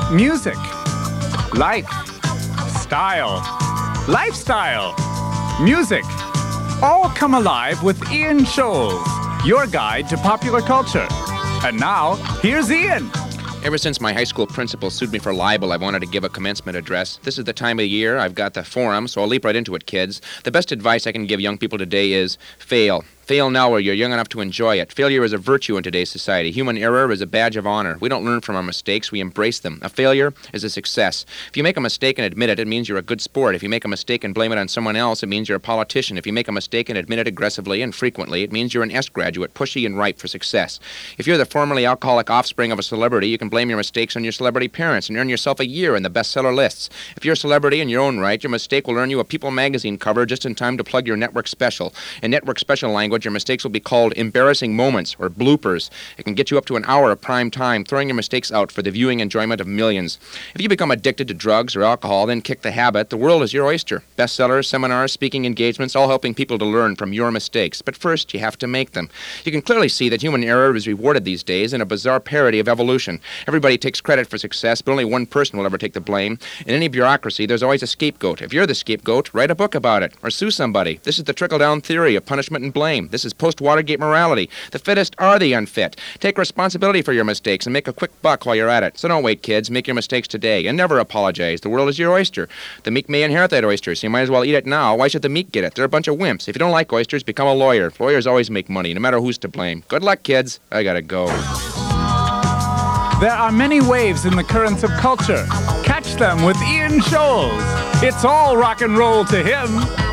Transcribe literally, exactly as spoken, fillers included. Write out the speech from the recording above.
Music. Life. Style. Lifestyle. Music. All come alive with Ian Scholes, your guide to popular culture. And now, here's Ian. Ever since my high school principal sued me for libel, I've wanted to give a commencement address. This is the time of the year. I've got the forum, so I'll leap right into it, kids. The best advice I can give young people today is fail. Fail now while you're young enough to enjoy it. Failure is a virtue in today's society. Human error is a badge of honor. We don't learn from our mistakes, we embrace them. A failure is a success. If you make a mistake and admit it, it means you're a good sport. If you make a mistake and blame it on someone else, it means you're a politician. If you make a mistake and admit it aggressively and frequently, it means you're an S graduate, pushy and ripe for success. If you're the formerly alcoholic offspring of a celebrity, you can blame your mistakes on your celebrity parents and earn yourself a year in the bestseller lists. If you're a celebrity in your own right, your mistake will earn you a People magazine cover just in time to plug your network special. In network special language, your mistakes will be called embarrassing moments or bloopers. It can get you up to an hour of prime time, throwing your mistakes out for the viewing enjoyment of millions. If you become addicted to drugs or alcohol, then kick the habit. The world is your oyster. Bestsellers, seminars, speaking engagements, all helping people to learn from your mistakes. But first, you have to make them. You can clearly see that human error is rewarded these days in a bizarre parody of evolution. Everybody takes credit for success, but only one person will ever take the blame. In any bureaucracy, there's always a scapegoat. If you're the scapegoat, write a book about it or sue somebody. This is the trickle-down theory of punishment and blame. This is post-Watergate morality. The fittest are the unfit. Take responsibility for your mistakes and make a quick buck while you're at it. So don't wait, kids. Make your mistakes today and never apologize. The world is your oyster. The meek may inherit that oyster, so you might as well eat it now. Why should the meek get it? They're a bunch of wimps. If you don't like oysters, become a lawyer. Lawyers always make money, no matter who's to blame. Good luck, kids. I gotta go. There are many waves in the currents of culture. Catch them with Ian Scholes. It's all rock and roll to him.